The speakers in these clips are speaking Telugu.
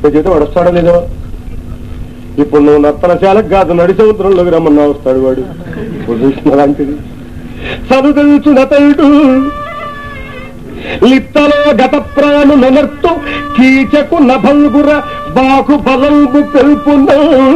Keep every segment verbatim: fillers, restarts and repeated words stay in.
చేతి వాడు వస్తాడో లేదో. ఇప్పుడు నువ్వు నర్తనశాలకు కాదు నడి సముద్రంలోకి రమ్మన్నా వస్తాడు వాడు. చూసిన లాంటిది చదువు తెలుసు నతయుడు లిప్తలో గత ప్రాణు ననర్తు కీచకు నభంగుర బాకు బలంబు తెలుపున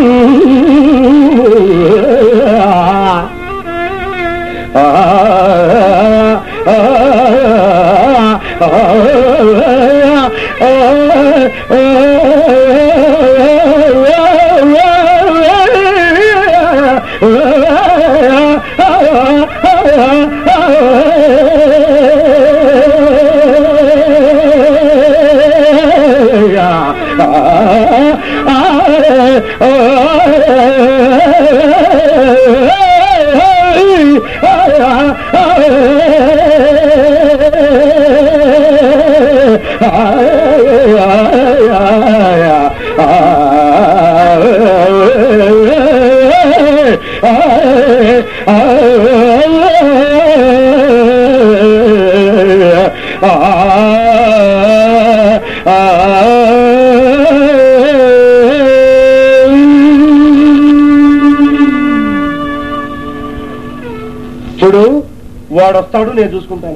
చూడు వాడు వస్తాడు నేను చూసుకుంటాను.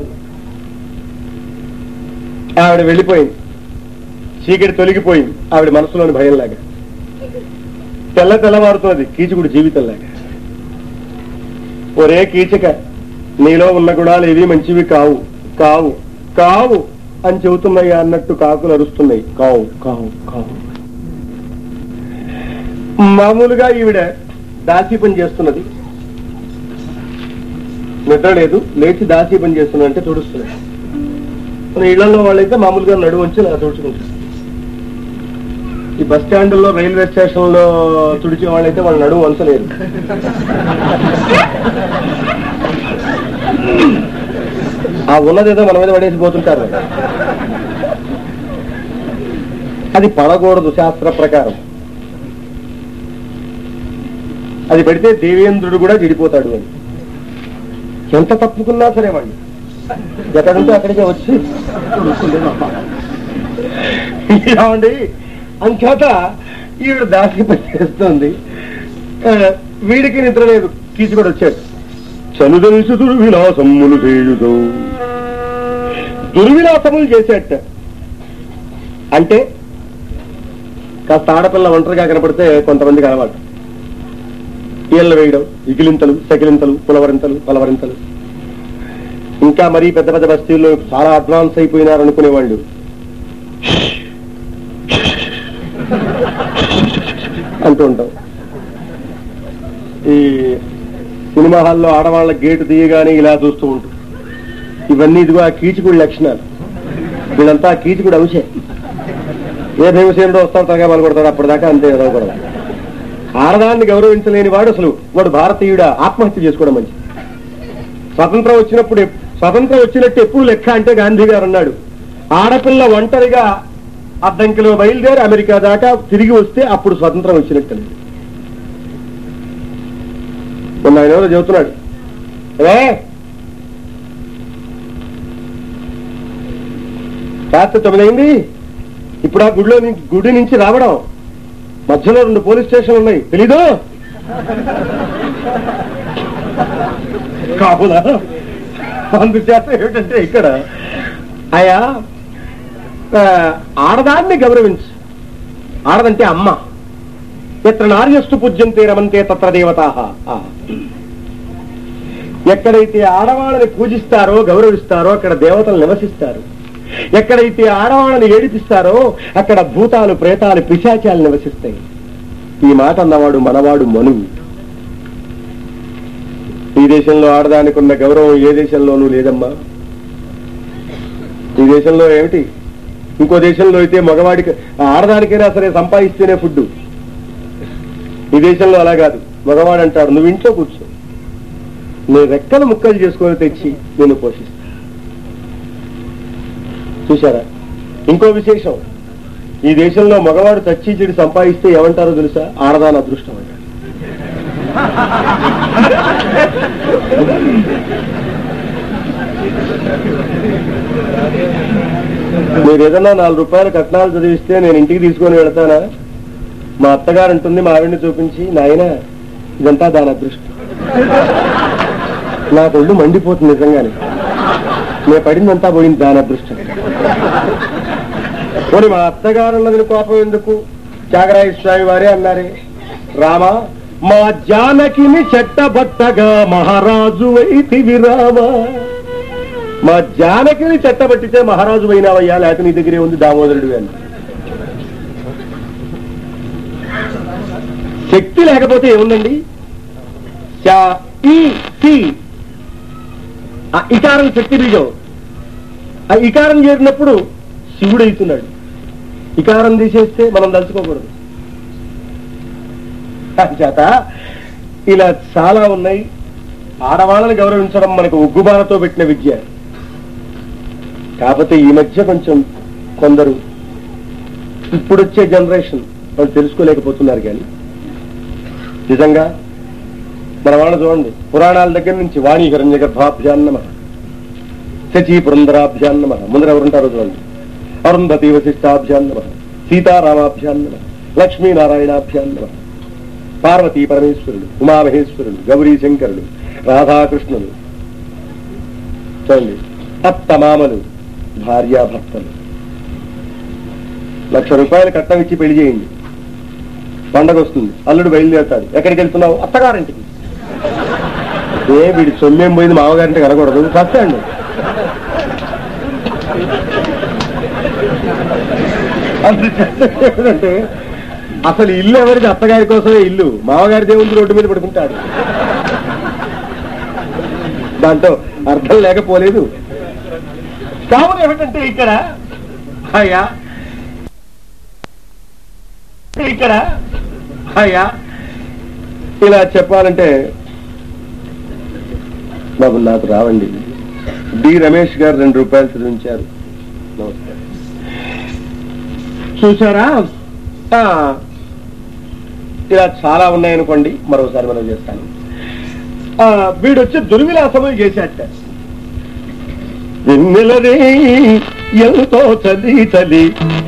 ఆవిడ వెళ్ళిపోయింది. చీకటి తొలగిపోయింది ఆవిడ మనసులోని భయంలాగా. తెల్ల తెల్లవారుతున్నది కీచకుడు జీవితంలాగా. ఒరే కీచక, నీలో ఉన్న గుణాలు ఏవి మంచివి కావు కావు కావు అని చెబుతున్నాయి అన్నట్టు కాకులు అరుస్తున్నాయి. కావు కావు కావు. మామూలుగా ఈవిడ దాసీ పని చేస్తున్నది. నిద్ర లేదు, లేచి దాసీ పని చేస్తున్నా అంటే తుడుస్తున్నాడు. మన ఇళ్లలో వాళ్ళైతే మామూలుగా నడువు వచ్చి అలా తుడుచుకుంటారు. ఈ బస్ స్టాండ్లో రైల్వే స్టేషన్ లో తుడిచే వాళ్ళైతే వాళ్ళు నడువు వంచలేదు. ఆ ఉన్నదేదో మన మీద పడేసిపోతుంటారు. అది పడకూడదు శాస్త్ర ప్రకారం. అది పెడితే దేవేంద్రుడు కూడా చెడిపోతాడు అని. ఎంత తప్పుకున్నా సరే వాడిని ఎక్కడుంటే అక్కడికే వచ్చి ఏమండి అంచేత ఈవిడ దాసి పని చేస్తుంది. వీడికి నిద్ర లేదు. కీచుకొని వచ్చాడు. చనుదలిసి దుర్విలాసములు చేయుదు. దుర్విలాసములు చేసేట అంటే కాస్త ఆడపిల్ల ఒంటరిగా కనపడితే కొంతమందికి అలవాటు. ఈళ్ళ వేయడం, ఇకిలింతలు, సకిలింతలు, పులవరింతలు, పలవరింతలు. ఇంకా మరీ పెద్ద పెద్ద బస్తీల్లో చాలా అడ్వాన్స్ అయిపోయినారు అనుకునేవాళ్ళు అంటూ ఉంటాం. ఈ సినిమా హాల్లో ఆడవాళ్ళ గేటు తీయగానే ఇలా చూస్తూ ఉంటాం. ఇవన్నీ ఇదిగో ఆ కీచుకుడి లక్షణాలు. వీళ్ళంతా ఆ కీచుకుడు అంశే. ఏ భీమసేనుడో వస్తాడు తరగా పలుకొడతాడు. అప్పటిదాకా అంతే చదవకూడదు. ఆడదాన్ని గౌరవించలేని వాడు అసలు వాడు భారతీయుడా? ఆత్మహత్య చేసుకోవడం మంచిది. స్వతంత్రం వచ్చినప్పుడు స్వతంత్రం వచ్చినట్టు ఎప్పుడు లెక్క అంటే గాంధీ గారు అన్నాడు, ఆడపిల్ల ఒంటరిగా అద్దంకిలో బయలుదేరి అమెరికా దాకా తిరిగి వస్తే అప్పుడు స్వతంత్రం వచ్చినట్టు. మొన్న ఆయన ఎవరో చెబుతున్నాడు, అదే రాత్రి తొమ్మిది అయింది, ఇప్పుడు ఆ గుడిలో గుడి నుంచి రావడం మధ్యలో రెండు పోలీస్ స్టేషన్లు ఉన్నాయి తెలీదు కాపులా. అందుచేత ఏమిటంటే ఇక్కడ ఆయా ఆడదాన్ని గౌరవించు. ఆడదంటే అమ్మ. ఎత్ర నార్యస్తు పూజ్యంతే రమంతే తత్ర దేవతాః. ఎక్కడైతే ఆడవాళ్ళని పూజిస్తారో గౌరవిస్తారో అక్కడ దేవతలు నివసిస్తారు. ఎక్కడైతే ఆడవాళ్ళని ఏడిపిస్తారో అక్కడ భూతాలు, ప్రేతాలు, పిశాచాలు నివసిస్తాయి. ఈ మాట అన్నవాడు మనవాడు మనువు. ఈ దేశంలో ఆడదానికి ఉన్న గౌరవం ఏ దేశంలోనూ లేదమ్మా. ఈ దేశంలో ఏమిటి, ఇంకో దేశంలో అయితే మగవాడికి ఆడదానికైనా సరే సంపాదిస్తేనే ఫుడ్. ఈ దేశంలో అలా కాదు. మగవాడు అంటాడు, నువ్వు ఇంట్లో కూర్చో, నేను రెక్కలు ముక్కలు చేసుకొని తెచ్చి నేను పోషిస్తా. చూశారా? ఇంకో విశేషం, ఈ దేశంలో మగవాడు చచ్చి చెడి సంపాదిస్తే ఏమంటారో తెలుసా? ఆడదాని అదృష్టం అంటారు. మీరు ఏదన్నా నాలుగు రూపాయలు కట్నాలు చదివిస్తే నేను ఇంటికి తీసుకొని వెళ్తానా? మా అత్తగారు ఉంటుంది మా ఆవిడ్ని చూపించి, నాయన ఇదంతా దాని అదృష్టం. నాకు ఒళ్ళు మండిపోతుంది నిజంగానే. నేను పడిందంతా పోయింది దాని అదృష్టం. పోనీ మా అత్తగారు ఉన్నది కోపం ఎందుకు? త్యాగరాయ స్వామి వారే అన్నారే, రామ మా జానకిని చెట్టబట్టగా మహారాజు వైతివి రామా. మా జానకిని చెట్టబట్టితే మహారాజు అయినావయ్యా, లేకపోతే నీ దగ్గరే ఉంది దామోదరుడు అని. శక్తి లేకపోతే ఏముందండి? ఇకారం శక్తి బీజం. ఆ ఇకారం చేరినప్పుడు శివుడు అవుతున్నాడు. ఇకారం తీసేస్తే మనం తలుచుకోకూడదు. చేత ఇలా చాలా ఉన్నాయి. ఆడవాళ్ళని గౌరవించడం మనకు ఉగ్గుబాలతో పెట్టిన విద్య. కాకపోతే ఈ మధ్య కొంచెం కొందరు ఇప్పుడొచ్చే జనరేషన్ వాళ్ళు తెలుసుకోలేకపోతున్నారు. కానీ నిజంగా మన వాళ్ళు చూడండి, పురాణాల దగ్గర నుంచి వాణి హిరణ్య గర్భాభ్యాన్నమ, శచీ పురంధరాభ్యాన్నమ, ముందర ఎవరుంటారో చూడండి, అరుంధతి వశిష్టాభ్యాన్నమ, సీతారామాభ్యాన్నమ, లక్ష్మీనారాయణాభ్యాన్నమ, పార్వతీ పరమేశ్వరుడు, ఉమామహేశ్వరుడు, గౌరీ శంకరుడు, రాధాకృష్ణులు చూడండి, అత్తమామలు, భార్యాభర్తలు. లక్ష రూపాయలు కట్నం ఇచ్చి పెళ్లి చేయండి. పండగ వస్తుంది, అల్లుడు బయలుదేరుతాడు. ఎక్కడికి వెళ్తున్నావు? అత్తగారింటికి. ఏ వీడి సొమ్మేం పోయింది, మామగారింటికి అనకూడదు. కష్టండి. అంటే అసలు ఇల్లు ఎవరికి? అత్తగారి కోసమే ఇల్లు. మామగారి దేవుడు రోడ్డు మీద పడుకుంటాడు. దాంతో అర్థం లేకపోలేదు. కావున ఏమిటంటే ఇక్కడ అయ్యా ఇక్కడ అయ్యా ఇలా చెప్పాలంటే బాబు నాకు రావండి. డి రమేష్ గారు రెండు రూపాయలు చదివించారు. నమస్కారం. చూసారా, ఇలా చాలా ఉన్నాయనుకోండి. మరోసారి మనం చేస్తాను. వీడొచ్చి దుర్విలాసములు చేశాట. వెన్నెలరే ఎంతో చలి చలి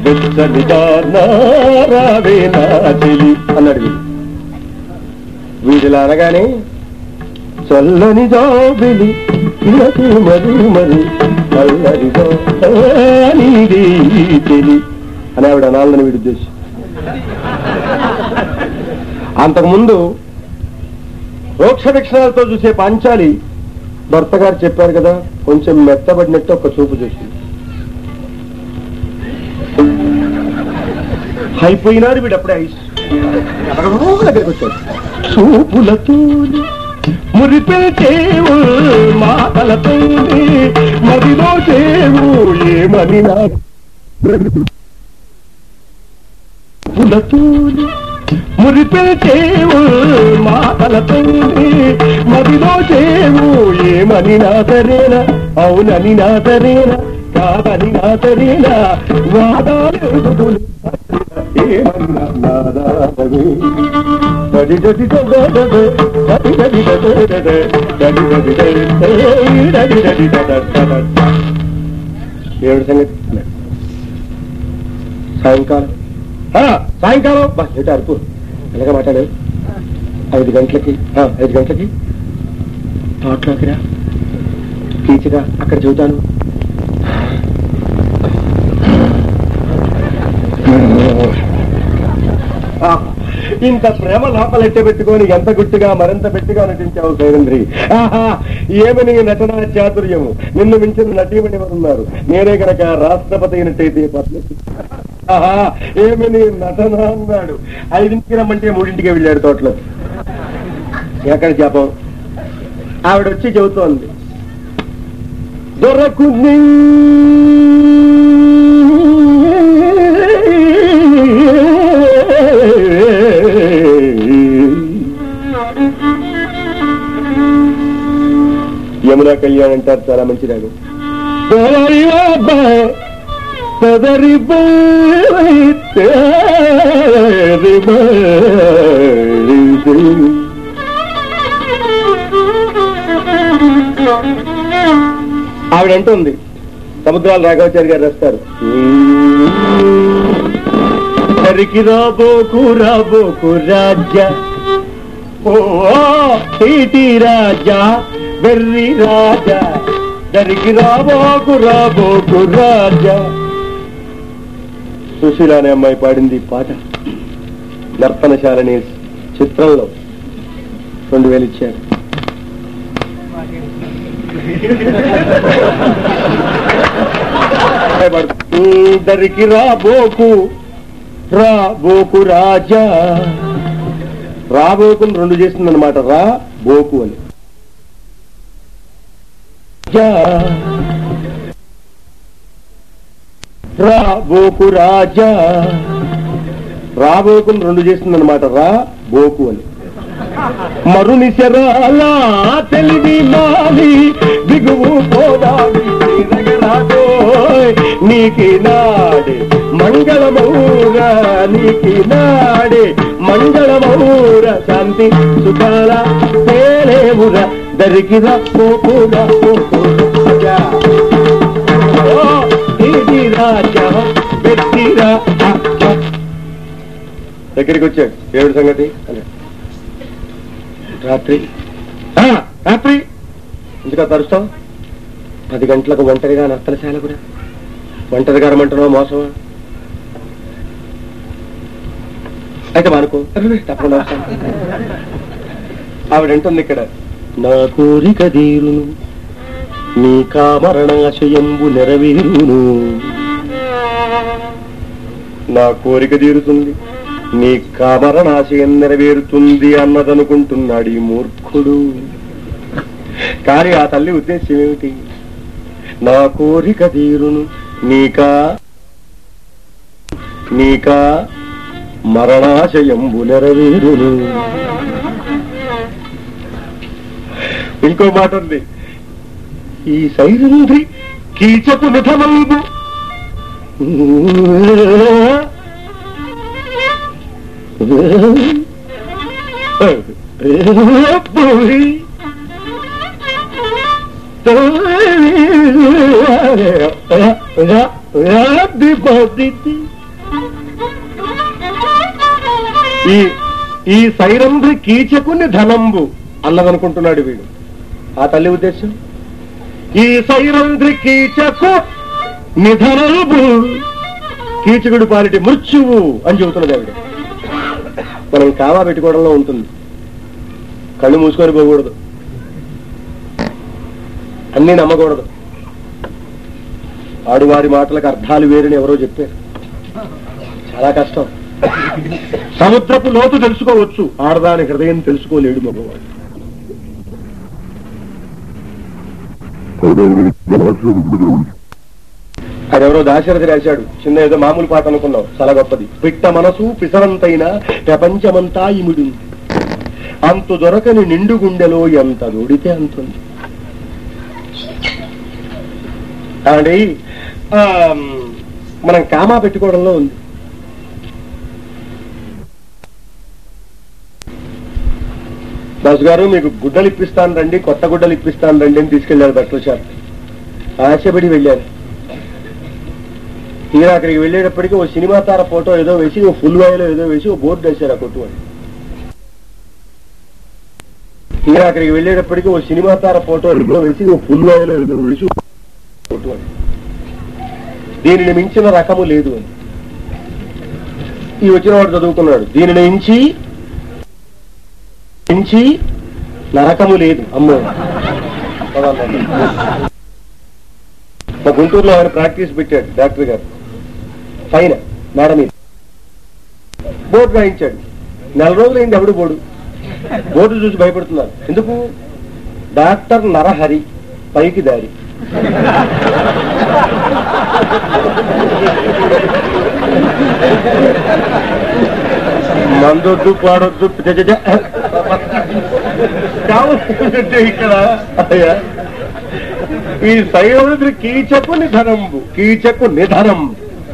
రావే నా చెలి అన్నాడు వీడు. వీడిలా అనగానే చల్లని జాబిలి మరి మరి చల్లని చెలి అని ఆవిడ అనాలని వీడి ఉద్దేశం. అంతకుముందు రోక్ష వీక్షణాలతో చూసే పాంచాలి భర్త గారు చెప్పారు కదా, కొంచెం మెత్తబడినట్టు ఒక చూపు చూసింది. అయిపోయినాడు వీడు. అప్పుడే ఐస్ దగ్గరికి వచ్చాడు. చూపులతో మురిపెచేవు మాటలతో మదిలో చేవు ఏమని చూపులతో మురిపెచేవు మాటలతో మదిలో చేవు ఏమని నాతరేనా, అవునని నాతరేనా, కాదని నాతరేనా, వాదాలు ఏడు సంగతి. సాయంకాలం సాయంకాలం బయట అరుపు ఎలాగా మాట్లాడారు. ఐదు గంటలకి ఐదు గంటలకి తోటలోకి రా, కీచిగా అక్కడ చూద్దాను. ఇంత ప్రేమ లోపలెట్టే పెట్టుకొని ఎంత గుట్టుగా మరింత పెట్టిగా నటించావు సైరంధ్రి. ఆహా, ఏమని నటనా చాతుర్యము. నిన్ను మించిన నటీమణి ఎవరున్నారు? నేనే గనక రాష్ట్రపతి అయినట్టయితే పద్మశ్రీ. ఆహా, ఏమని నటన అన్నాడు. ఐదింటికి రమ్మంటే మూడింటికి వెళ్ళాడు తోటలో. ఎక్కడ చేపం? ఆవిడ వచ్చి చెబుతోంది, దొరకుంది యమునా కళ్యాణ్ అంటారు, చాలా మంచి రాగం. ఆవిడంటుంది, సముద్రాల రాఘవాచారి గారు రాస్తారు. దరికి రాబోకు రాబోకు రాజా ఓ టీటీ రాజా వెర్రి రాజా దరికి రాబోకు రాబోకు రాజా. సుశీల అనే అమ్మాయి పాడింది పాట. నర్తనశాలని చిత్రంలో రెండు వేలు ఇచ్చారు. దరికి రాబోకు రాబోకు రాజా. రాబోకుని రెండు చేస్తుంది అనమాట, రా బోకు అని. రాబోకు రాజా రాబోకుని రెండు చేస్తుంది అనమాట, రా బోకు అని. మరుని శరాల తెలివి మాలి దిగువు పోదావి నీకి నాడే మంగళమౌరా నీకి నాడే మంగళమౌర శాంతి సుఖాల తేలేవురా దరికి రాజా వ్యక్తి దగ్గరికి వచ్చాడు. ఏడు సంగతి అని రాత్రి రాత్రి ఎందుకు తరుస్తాం? పది గంటలకు ఒంటరిగా నర్తనశాల కూడా ఒంటరిగా రమ్మంటున్నావు మోసమా? అయితే మనకు తప్పకుండా ఆవిడంటుంది ఇక్కడ, నా కోరిక తీరును నీ కామరణాశయంబు నెరవేరును. నా కోరిక తీరుతుంది నీ కామరణాశయం నెరవేరుతుంది అన్నదనుకుంటున్నాడు ఈ మూర్ఖుడు. కానీ ఆ తల్లి ఉద్దేశం ఏమిటి? నా కోరిక తీరును నీకా నీకా మరణాశయంబు నెరవేరును. ఇంకో మాట ఉంది, ఈ సైరంధ్రి కీచపు నిధమంబు ఈ సైరంధ్రి కీచకుని ధనంబు అన్నదనుకుంటున్నాడు వీడు. ఆ తల్లి ఉద్దేశం ఈ సైరంధ్రి కీచకు నిధనంబు, కీచకుడు పాలిటి మృత్యువు అని చెబుతున్నది ఆవిడ. మనం కావా పెట్టుకోవడంలో ఉంటుంది, కళ్ళు మూసుకొని పోకూడదు, అన్నీ నమ్మకూడదు. ఆడువారి మాటలకు అర్థాలు వేరని ఎవరో చెప్పారు. చాలా కష్టం. సముద్రపు లోతు తెలుసుకోవచ్చు, ఆడదాని హృదయం తెలుసుకోలేడు మగవాడు. అదెవరో దాశరథి రాశాడు, చిన్న ఏదో మామూలు పాట అనుకున్నావు, చాలా గొప్పది. పిట్ట మనసు పిసరంతైనా ప్రపంచమంతా ఇముడు, అంతు దొరకని నిండు గుండెలో ఎంత దూడితే అంతుంది. కాబట్టి మనం కామా పెట్టుకోవడంలో ఉంది. దాసు గారు మీకు గుడ్డలు ఇప్పిస్తాను రండి, కొత్త గుడ్డలు ఇప్పిస్తాను రండి అని తీసుకెళ్లారు బట్టల షాప్. ఆశపడి వెళ్ళాను. తీరా అక్కడికి వెళ్ళేటప్పటికీ ఓ సినిమా తార ఫోటో ఏదో వేసి, ఓ ఫుల్ వాయిలో ఏదో వేసి ఓ బోర్డు వేశారు ఆ కొట్టు అని. తీరా అక్కడికి వెళ్ళేటప్పటికీ ఓ సినిమా తార ఫోటో ఏదో వేసి, ఓ ఫుల్ వాయిలో ఏదో వేసి కొట్టు అని. దీనిని మించిన రకము లేదు అని. ఈ వచ్చిన వాడు చదువుకున్నాడు, దీనిని మించి మించి నరకము లేదు అమ్మో. మా గుంటూరులో ఆయన ప్రాక్టీస్ పెట్టాడు డాక్టర్ గారు, పైన మేడ మీద బోర్డు రాయించాడు. నెల రోజులు అయింది, ఎవడు బోర్డు బోర్డు చూసి భయపడుతున్నారు. ఎందుకు? డాక్టర్ నరహరి, పైకి దారి. మందొద్దు పాడొద్దు ఇక్కడ. ఈ సైరంధ్రి కీచకు నిధనంబు, కీచకు నిధనంబు.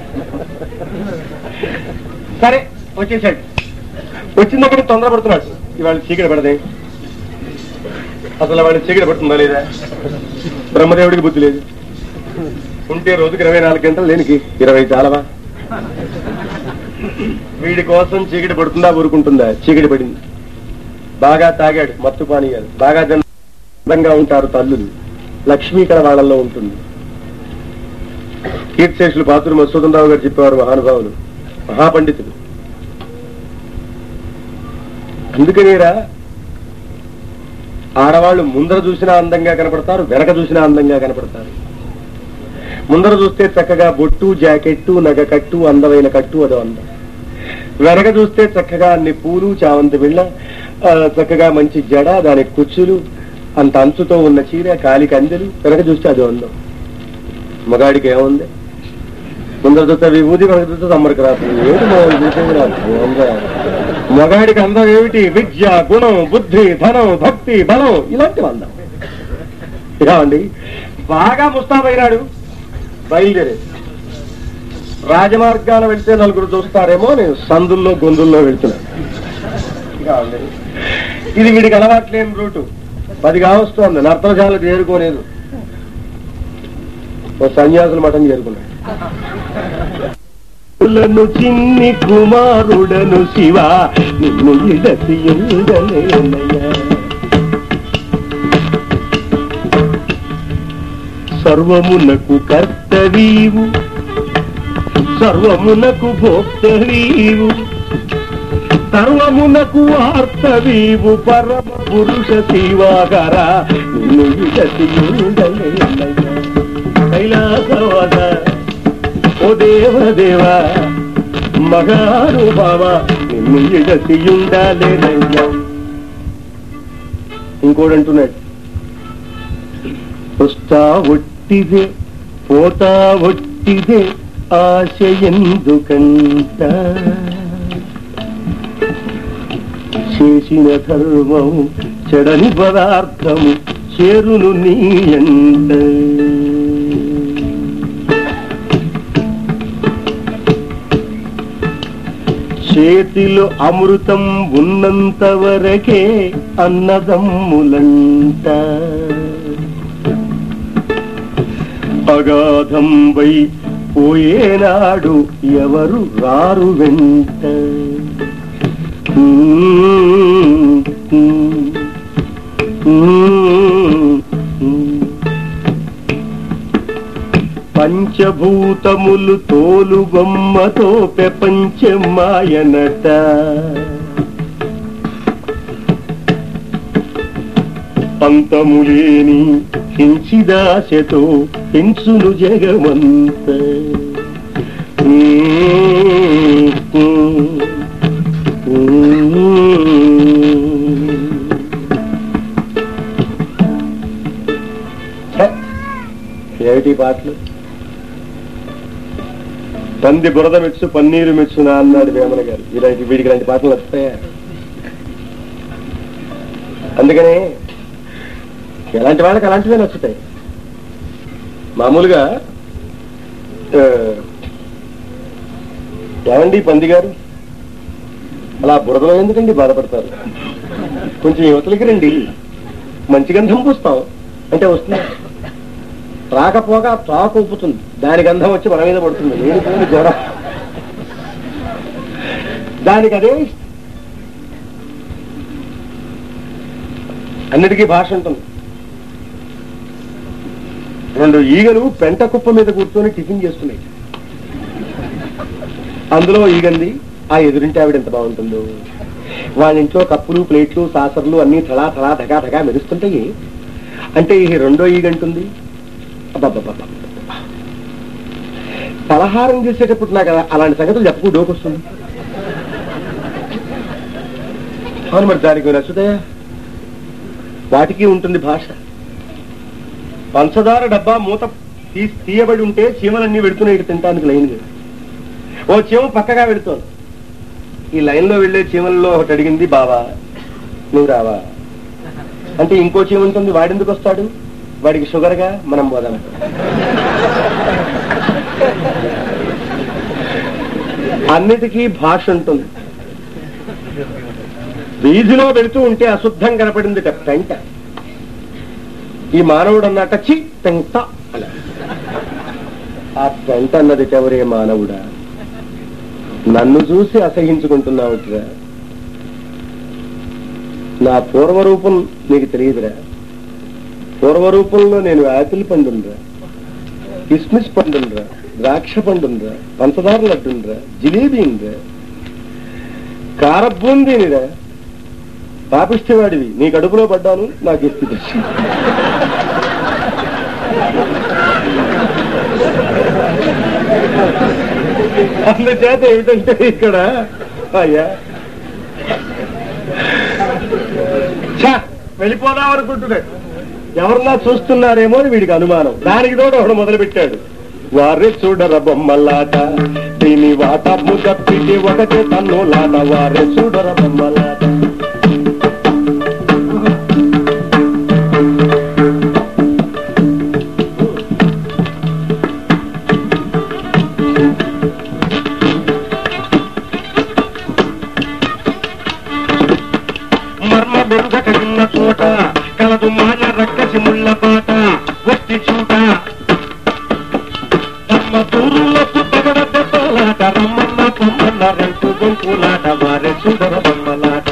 సరే వచ్చేసాడు. వచ్చిందక్కడ తొందరపడుతున్నాడు. ఇవాళ చీకటి పడదే, అసలు వాడిని చీకటి పడుతుందా లేదా? బ్రహ్మదేవుడికి బుద్ధి లేదు. ఉంటే రోజుకి ఇరవై నాలుగు గంటలు లేనికి ఇరవై చాలవా? వీడి కోసం చీకటి పడుతుందా ఊరుకుంటుందా? చీకటి పడింది. బాగా తాగాడు, మత్తు పానీయాలు, బాగా అందంగా ఉంటారు తల్లులు. లక్ష్మీ ఇక్కడ వాళ్ళల్లో ఉంటుంది. కీర్తిశేషులు పాత్రులు మధుసూదనరావు గారు చెప్పేవారు, మహానుభావులు, మహాపండితులు. అందుకనేరా ఆడవాళ్ళు ముందర చూసినా అందంగా కనపడతారు, వెనక చూసినా అందంగా కనపడతారు. ముందర చూస్తే చక్కగా బొట్టు, జాకెట్టు, నగ కట్టు, అందమైన కట్టు, అదో అందం. వెనక చూస్తే చక్కగా అన్ని పూలు, చావంతి బిళ్ళ, చక్కగా మంచి జడ, దానికి కుచ్చులు, అంత అంచుతో ఉన్న చీర, కాలి కందెలు. వెనక చూస్తే అదో అందం. మగాడికి ఏముంది? ముందర చూస్తే విభూతి, వెనక చూస్తే సమ్మరికి రాత్రి. ఏమిటి మనం చూసేది? రాదు. మగాడికి అందం ఏమిటి? విద్య, గుణం, బుద్ధి, ధనం, భక్తి, బలం, ఇలాంటివి అందం. ఇలాండి బాగా ముస్తాబైనాడు, బయలుదేరే రాజమార్గాన వెళ్తే నలుగురు చూస్తారేమో, నేను సందుల్లో గొంతుల్లో వెళ్తున్నాను. ఇది వీడికి అలవాట్లేని రూటు. పది కావస్తోంది, నర్తనశాల చేరుకోలేదు. ఓ సన్యాసుల మఠం చేరుకున్నాడు. చిన్ని కుమారుడను శివ నిన్ను ఇడసియుండలేనయ్యా. సర్వమునకు కర్తవీవు, సర్వమునకు భోక్తవీవు, సర్వమునకు ఆర్తవీవు, పరమ పురుష శివాకర నిన్ను ఇడసియుండలేనయ్యా. కైలాసవాద ఓ దేవదేవ మగానుభావ నిన్ను ఇడసియుండలేనయ్యా. ఇంకోడంటున్నాడు, వస్తా ఒట్టిదే పోతా ఒట్టిదే ఆశ ఎందుకంట, చేసిన ధర్మము చెడని పదార్థము చేరును నీ అంట. చేతిలో అమృతం ఉన్నంత వరకే అన్నదమ్ములంట, అగాధం వై పోయేనాడు ఎవరు రారు వెంట. పంచభూతములు తోలు బొమ్మతో ప్రపంచమాయనట, అంతములేని కించిదాశతో పెంచును జగమంత. ఏమిటి పాటలు? పంది బురద మెచ్చు పన్నీరు మెచ్చునా అన్నాడు వేమన గారు. ఇలాంటి వీడికి ఇలాంటి పాటలు వస్తాయా? అందుకనే ఎలాంటి వాళ్ళకి అలాంటివే నచ్చుతాయి. మామూలుగా ఏమండి పంది గారు అలా బురదలో ఎందుకండి బాధపడతారు? కొంచెం యువతలకి రండి, మంచి గంధం పూస్తాం అంటే వస్తుంది. రాకపోగా తాకు ఉప్పుతుంది, దాని గంధం వచ్చి మన మీద పడుతుంది. నేను పోని జ్వర దానికి అదే అన్నిటికీ భాష ఉంటుంది. రెండు ఈగలు పెంట కుప్ప మీద కూర్చొని టిఫిన్ చేస్తున్నాయి. అందులో ఈగంది, ఆ ఎదురింటి ఆవిడ ఎంత బాగుంటుందో. వాళ్ళ ఇంట్లో కప్పులు, ప్లేట్లు, సాసర్లు అన్ని థళా థళా ధగా ధగా మెరుస్తుంటాయి. అంటే ఈ రెండో ఈగంటుంది, అబ్బబ్బబ్బ పలహారం చేసేటప్పుడు నాకు అలాంటి సంగతులు చెప్పు డోకొస్తుంది. అవును, మరి దానికి నచ్చుతాయా? వాటికి ఉంటుంది భాష. పంచదార డబ్బా మూత తీ తీయబడి ఉంటే చీమలన్నీ వెళుతున్నాయి తినటానికి లైన్గా. ఓ చీమ పక్కగా వెళుతోంది. ఈ లైన్లో వెళ్లే చీమల్లో ఒకటి అడిగింది, బావా నువ్వు రావా అంటే ఇంకో చీమ ఉంటుంది, వాడెందుకు వస్తాడు, వాడికి షుగర్గా, మనం పోదాం. అన్నిటికీ భాష ఉంటుంది. వీధిలో వెళుతూ ఉంటే అశుద్ధం కనపడింది పెంట. ఈ మానవుడు అన్నట్ట చి పెంట అలా ఆ పెంట అన్నది ఎవరే మానవుడా, నన్ను చూసి అసహించుకుంటున్నావుట్రా? నా పూర్వరూపం నీకు తెలియదురా. పూర్వరూపంలో నేను యాపిల్ పండుండ్రా, కిస్మిస్ పండుండ్రా, ద్రాక్ష పండుండ్రా, పంచదార లడ్డుండ్రా, జిలేబీండ్రా, కారబూందీనిరా. పాపిష్టవాడివి, నీ కడుపులో పడ్డాను, నాకు ఇస్తుంది. అందుచేత ఏమిటంటే ఇక్కడ అయ్యా వెళ్ళిపోదాం అనుకుంటున్నాడు. ఎవరన్నా చూస్తున్నారేమో అని వీడికి అనుమానం. దానికి తోడు ఒకడు మొదలు పెట్టాడు, వారే చూడర బొమ్మలాట, దీని వాట ముదప్పిటి ఒకటే తన్నులాట, వారే చూడర బొమ్మలాట. మర్మ బెరుగటన్న చోట కలదు మాయ రక్కసి ముళ్ళ పాట, వట్టి చూట తమ్మ దూరులకు తగడ దెబ్బలాట, రమ్మన్న పొమ్మన్న రంకు గొంకులాట, వారే చూడర బొమ్మలాట.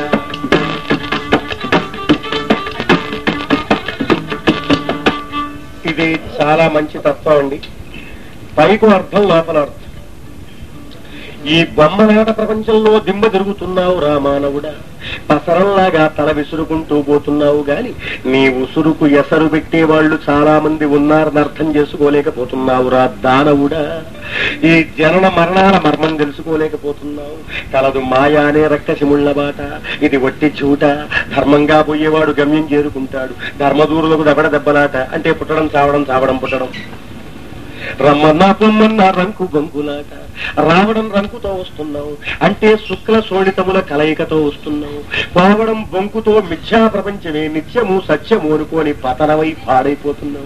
ఇది చాలా మంచి తత్వం అండి. పైకు అర్థం, లోపల అర్థం. ఈ బొమ్మలాట ప్రపంచంలో దిమ్మ తిరుగుతున్నావు రా మానవుడా, పసరంలాగా తల విసురుకుంటూ పోతున్నావు గాని నీ ఉసురుకు ఎసరు పెట్టేవాళ్లు చాలా మంది ఉన్నారని అర్థం చేసుకోలేకపోతున్నావు రా దానవుడా. ఈ జనన మరణాల మర్మం తెలుసుకోలేకపోతున్నావు. కలదు మాయా అనే రక్కసి ముళ్ళబాట, ఇది వట్టి చూట. ధర్మంగా పోయేవాడు గమ్యం చేరుకుంటాడు, ధర్మదూరులకు దెబ్బడ దెబ్బలాట. అంటే పుట్టడం చావడం, చావడం పుట్టడం. రమ్మన్నా పొమ్మన్నా రంకు గొంకులాట, రావడం రంకుతో వస్తున్నావు అంటే శుక్ల శోణితముల కలయికతో వస్తున్నావు. పోవడం బొంకుతో మిథ్యా ప్రపంచమే నిత్యము సత్యము అనుకోని పతనమై పాడైపోతున్నావు.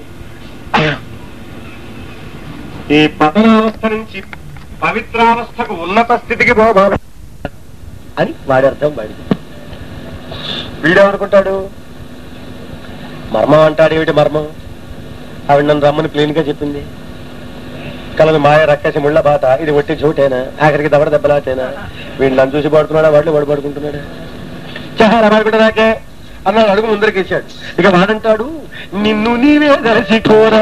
ఈ పతనావస్థ నుంచి పవిత్రావస్థకు ఉన్నత స్థితికి పోవాలి అని వాడి అర్థం. వాడి వీడేమనుకుంటాడు, మర్మం అంటాడు. ఏమిటి మర్మం? ఆవిడ నన్ను రమ్మని ప్లేన్ గా చెప్పింది. కలదు మాయ రక్కసి ముళ్ళ బాట, ఇది ఒట్టి చోటేనా, ఆఖరికి దవడ దెబ్బలాటేనా. వీడు నన్ను చూసి పడుతున్నాడా, వాడిని వాడు పడుకుంటున్నాడా? చాలా పడుకుంటాకే అన్నాడు. అడుగు ముందరికి ఇచ్చాడు. ఇక వాడంటాడు, నిన్ను నీవే దర్శికోరా,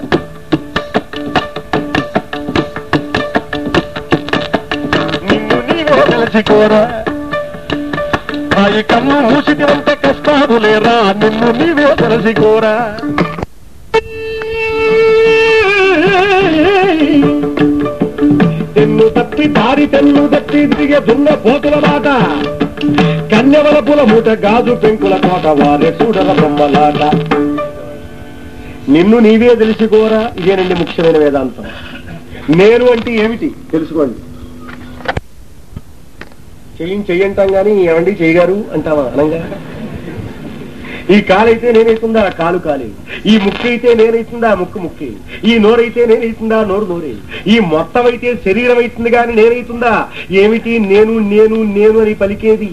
నిన్ను నీవే దర్శికోరా, ఈ కన్ను మూసిటివంటే కష్టాలు లేరా, నిన్ను నీవే దర్శికోరా. తెన్ను తప్పి దారి తెన్ను తప్పి తిరిగే దున్న పోతుల మాట, కన్యవలపుల మూట గాజు పెంకుల కోట, వారే చూడర బొమ్మలాట. నిన్ను నీవే తెలుసుకోరా, ఇదేనండి ముఖ్యమైన వేదాంతం. నేను అంటే ఏమిటి తెలుసుకోండి. చెయ్యి చెయ్యంటాం గాని ఏమండి చేయగారు అంటావా అనంగా. ఈ కాలైతే నేనైతుందా, కాలు కాలే. ఈ ముక్కు అయితే నేనైతుందా, ముక్కు ముక్కే. ఈ నోరైతే నేనైతుందా, నోరు నోరే. ఈ మొత్తం అయితే శరీరం అవుతుంది కానీ నేనైతుందా? ఏమిటి నేను నేను నేను అని పలికేది?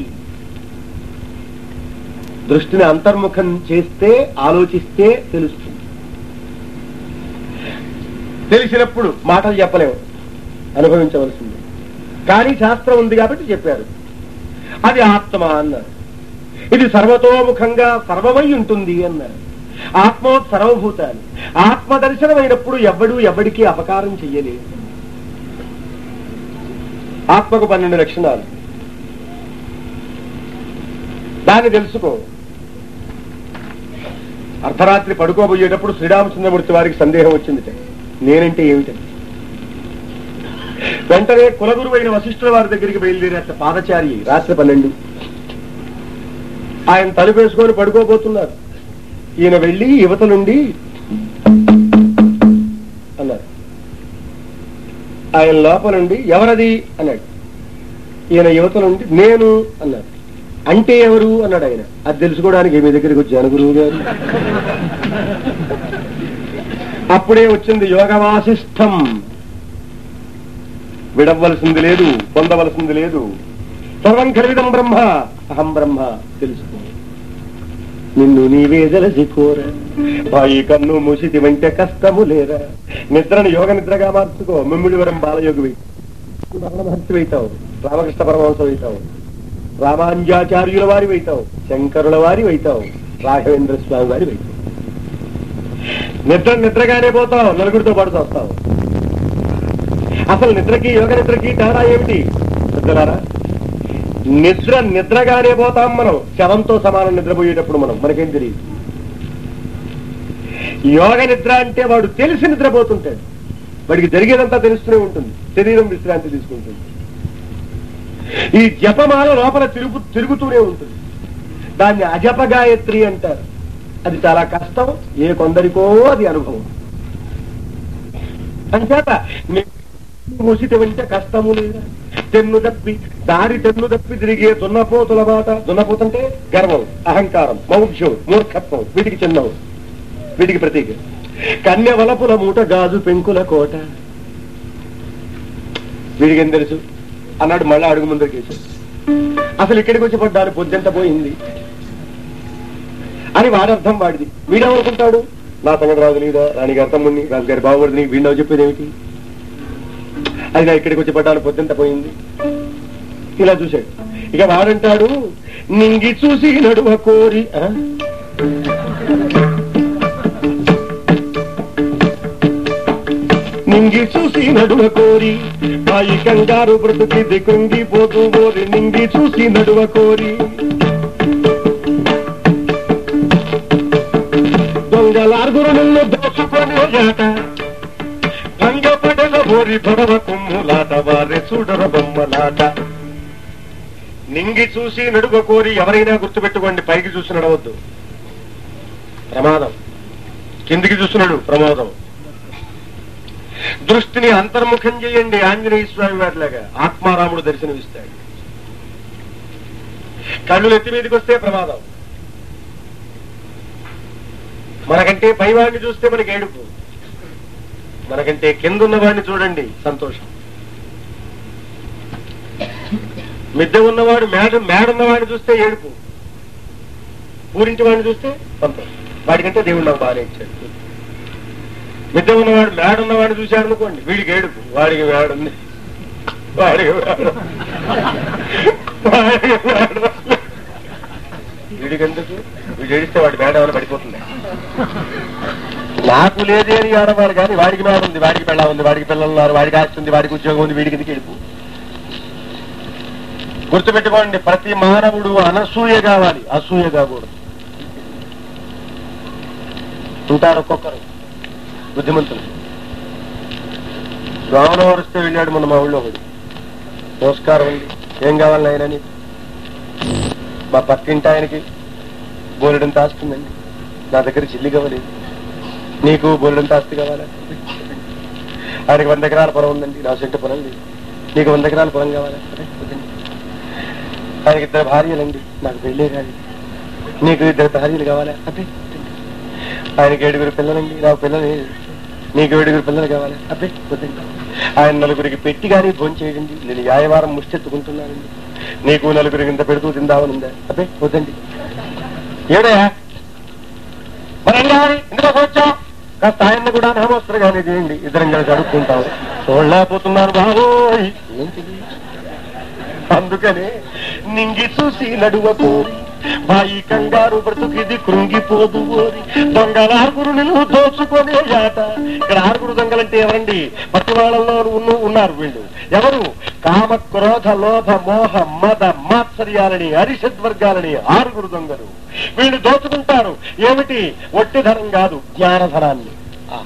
దృష్టిని అంతర్ముఖం చేస్తే, ఆలోచిస్తే తెలుస్తుంది. తెలిసినప్పుడు మాటలు చెప్పలేము, అనుభవించవలసింది. కానీ శాస్త్రం ఉంది కాబట్టి చెప్పారు. అది ఆత్మ అన్నారు. ఇది సర్వతోముఖంగా సర్వమై ఉంటుంది అన్నారు. ఆత్మ సర్వభూతాలు. ఆత్మ దర్శనమైనప్పుడు ఎవ్వడూ ఎవ్వడికి అపకారం చెయ్యలేదు. ఆత్మకు పన్నెండు లక్షణాలు, దాన్ని తెలుసుకో. అర్ధరాత్రి పడుకోబోయేటప్పుడు శ్రీరామచంద్రమూర్తి వారికి సందేహం వచ్చిందిట, నేనంటే ఏమిటని. వెంటనే కులగురువైన వశిష్ఠుల వారి దగ్గరికి బయలుదేరేట పాదచారి. రాత్రి పన్నెండు. ఆయన తలుపేసుకొని పడుకోబోతున్నారు. ఈయన వెళ్ళి యువత నుండి అన్నారు. ఆయన లోపల నుండి ఎవరది అన్నాడు. ఈయన యువత నుండి నేను అన్నారు. అంటే ఎవరు అన్నాడు ఆయన. అది తెలుసుకోవడానికి మీ దగ్గరికి వచ్చాను గురువు గారు. అప్పుడే వచ్చింది యోగ వాసిష్టం. విడవలసింది లేదు, పొందవలసింది లేదు. సర్వం ఖలిదం బ్రహ్మ, అహం బ్రహ్మ తెలుసుకో. నిన్ను నీవే జలసి కోర బాయి కన్ను మూసిటి వెంటే కష్టము లేరా. నిద్రను యోగ నిద్రగా మార్చుకో. మిమ్మిడి వరం బాలయోగి మహర్షి అవుతావు, రామకృష్ణ పరమహంస అవుతావు, రామాంజాచార్యుల వారి అవుతావు, శంకరుల వారి అవుతావు, రాఘవేంద్ర స్వామి వారి అవుతావు. నిద్ర నిద్రగానే పోతావు, నలుగురితో పాటు వస్తావు. అసలు నిద్రకి యోగ నిద్రకి తేడా ఏమిటి నిద్రలారా? నిద్ర నిద్రగానే పోతాం మనం, శవంతో సమానం నిద్రపోయేటప్పుడు మనం, మనకేం తెలియదు. యోగ నిద్ర అంటే వాడు తెలిసి నిద్రపోతుంటాడు, వాడికి జరిగేదంతా తెలుస్తూనే ఉంటుంది, శరీరం విశ్రాంతి తీసుకుంటుంది. ఈ జపమాల లోపల తిరుగు తిరుగుతూనే ఉంటుంది. దాన్ని అజప గాయత్రి అంటారు. అది చాలా కష్టం, ఏ కొందరికో అది అనుభవం. అంచేత మూసిట వెంటే కష్టము లేదా. తెన్ను తప్పి దారి తెన్ను తప్పి తిరిగే దున్నపోతుల మాట. దున్నపోతంటే గర్వం, అహంకారం, మౌఢ్యం, మూర్ఖత్వం, వీటికి చిన్నవు, వీటికి ప్రతీక. కన్య వలపుల మూట గాజు పెంకుల కోట. వీడికి ఏం తెలుసు అన్నాడు, మళ్ళా అడుగు ముందరికి వేసాడు. అసలు ఇక్కడికి వచ్చి పడ్డాను, పొద్దుంత పోయింది అని వాడర్థం వాడిది. వీడేమనుకుంటాడు, నా సంగతి రాదు లేదా, రాణిగారి తమ్ముడిని, రాజుగారి బావడిని, వీడినో చెప్పేది ఏమిటి, అది నా ఇక్కడికి వచ్చి పడ్డాను, పొద్దుంత పోయింది, ఇలా చూశాడు. ఇక వాడంటాడు, నింగి చూసి నడువ కోరి, నింగి చూసి నడువ కోరి బాయి కంగారు బ్రతుకి కృంగిపోతూ కోరి. నింగి చూసి నడువ కోరి దొంగలార్గురు నిన్ను దోచుకొని జాట. భంగపడల బోరి పడవ కుమ్ములాట, వారే చూడర బొమ్మలాట. నింగి చూసి నడువ కోరి. ఎవరైనా గుర్తుపెట్టుకోండి, పైకి చూసి నడవద్దు, ప్రమాదం. కిందికి చూస్తున్నాడు, ప్రమాదం. దృష్టిని అంతర్ముఖం చేయండి, ఆంజనేయ స్వామి వారిలాగా ఆత్మారాముడు దర్శనమిస్తాడు. కళ్ళు ఎత్తి మీదకి వస్తే ప్రమాదం. మనకంటే పైవాడిని చూస్తే మనకి ఏడుపు, మనకంటే కిందున్న వాడిని చూడండి సంతోషం. మిద్దె ఉన్నవాడు మేడ మేడున్నవాడిని చూస్తే ఏడుపు, ఊరింటి వాడిని చూస్తే సంతోషం. వాడికంటే దేవుడు నాకు బాగానే ఇచ్చాడు. మిద్దె ఉన్నవాడు మేడున్నవాడిని చూశాడు అనుకోండి, వీడికి ఏడుపు, వాడికి మేడుంది, వాడికి మేడు, వాడికి మేడు. వీడికి ఎందుకు, వీడు ఏడిస్తే వాడి మేడ ఏమైనా పడిపోతుంది. నాకు లేదే అని ఆడవాడు కానీ వాడికి మేడ ఉంది, వాడికి పిల్ల ఉంది, వాడికి పిల్లలు ఉన్నారు, వాడికి ఆస్తి ఉంది, వాడికి ఉద్యోగం ఉంది, వీడికి ఎందుకు ఏడుపు. గుర్తుపెట్టుకోండి, ప్రతి మానవుడు అనసూయ కావాలి, అసూయ కాకూడదు. ఉంటారు ఒక్కొక్కరు బుద్ధిమంతులు. రాములో వరిస్తే వెళ్ళాడు మొన్న మా ఊళ్ళో ఒకడు. నమస్కారం అండి, ఏం కావాలి ఆయనని. మా పక్కింటి ఆయనకి బోలెడంత ఆస్తి ఉందండి, నా దగ్గర చిల్లి కావలేదు. నీకు బోలెడంత ఆస్తి కావాలా? ఆయనకి వంద ఎకరాల పొలం ఉందండి, నా సెంటు పొలం లేదు. నీకు వంద ఎకరాల పొలం కావాలా? ఆయనకి ఇద్దరు భార్యలండి, నాకు పెళ్ళే కాదు. నీకు ఇద్దరు భార్యలు కావాలా? అదే. ఆయనకి ఏడుగురు పిల్లలండి, నాకు పిల్లలు లేదు. నీకు ఏడుగురు పిల్లలు కావాలి? అబ్బే వద్దండి. ఆయన నలుగురికి పెట్టి కానీ భోజనం చేయండి, నేను యాయవారం ముష్టెత్తుకుంటున్నానండి. నీకు నలుగురికి ఇంత పెడుతూ తిందామనుందా? అబ్బే వద్దండి. ఏడయా మరి ఏం కావాలి, ఎందుకు వచ్చావు? కాస్త ఆయన్ని కూడా నామోస్తరగానే చేయండి, ఇద్దరం కలిసి అడుక్కుంటాం. చూడలేకపోతున్నాను బాబోయ్. ఏంటి అందుకనే నింగి చూసి నడువ కోరి బాయి కంగారు బ్రతుకిది కృంగిపోదు ఓరి. దొంగల ఆరుగురు నిన్ను దోచుకునే జాట. ఇక్కడ ఆరుగురు దొంగలంటే ఎవరండి? పట్టి వాళ్ళలో ఉన్నారు వీళ్ళు. ఎవరు? కామ క్రోధ లోభ మోహ మద మాత్సర్యాలని అరిషద్వర్గాలని ఆరుగురు దొంగలు. వీళ్ళు దోచుకుంటారు ఏమిటి? ఒట్టి ధనం కాదు, జ్ఞానధనాన్ని.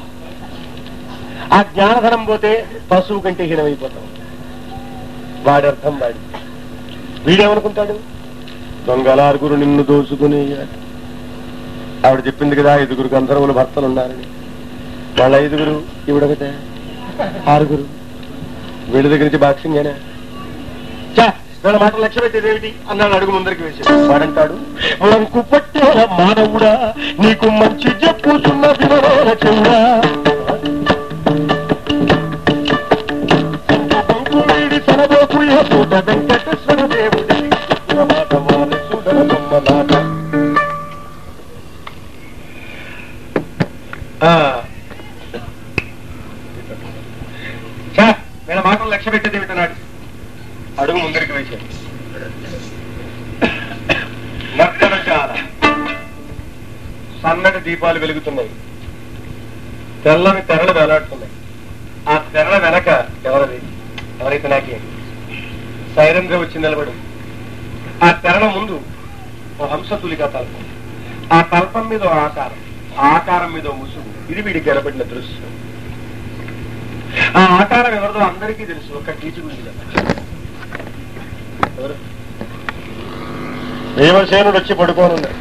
ఆ జ్ఞానధనం పోతే పశువు కంటే హీనమైపోతాం. వాడి అర్థం వాడి. వీడేమనుకుంటాడు? దొంగలారుగురు నిన్ను దోచుకుని. ఆవిడ చెప్పింది కదా ఐదుగురు గంధర్వులు భర్తలు ఉన్నారని. వాళ్ళ ఐదుగురు ఇవిడొకటే ఆరుగురు. వీళ్ళ దగ్గర నుంచి బాక్సింగేనా? వీళ్ళ మాటలు లక్ష్య పెట్టేది ఏమిటి అన్నాడు అడుగు ముందరికి వేసి. వాడంటాడు, వంకు పట్టే మానవుడా నీకు మంచి చెప్పుతున్న వినవేల చెవుడా. వీడి తనబోకు ఏ పూట వెంకటేశ్వర దేవుడి పెట్టేది ఏమిటన్నాడు. అడుగు ముందరికి వేశాడు. నర్తనశాల, సన్నటి దీపాలు వెలుగుతున్నాయి, తెల్లని తెరలు వేలాడుతున్నాయి. ఆ తెరల వెనక ఎవరిది? ఎవరైతే నాకే సైరంధ్ర వచ్చి నిలబడి, ఆ తెరల ముందు ఓ హంసతులిగా తల్పం, ఆ తల్పం మీద ఓ ఆకారం, ఆ ఆకారం మీద ఓ ముసుగు. ఇది వీడికి కనబడిన దృశ్యం. ఆ ఆకారం ఎవరిదో అందరికీ తెలుసు, ఒక్క కీచుకుని ఎవరు? భీమసేనుడు వచ్చి పడుకోనున్నాడు.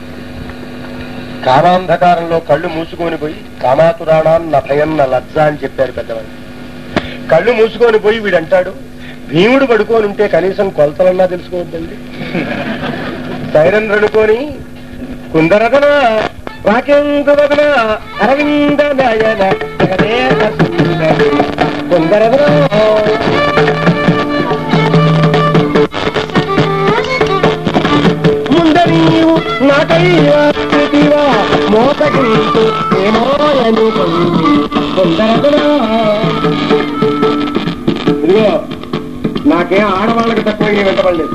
కామాంధకారంలో కళ్ళు మూసుకొని పోయి, కామాతురాణాన్న భయన్న లజ్జ అని చెప్పారు పెద్దవాళ్ళు. కళ్ళు మూసుకొని పోయి వీడంటాడు, భీముడు పడుకొని ఉంటే కనీసం కొలతలన్నా తెలుసుకోవద్దండి. సైరంధ్రనుకొని కుందరదన వాక్యందువదన అరవింద నయన కుందరదన ముంద నీవు నాకైవా మోసగించు ఏమోయను కుందరదన. ఇదిగో నాకేం ఆడవాళ్ళకి తక్కువ వెంటబడలేదు.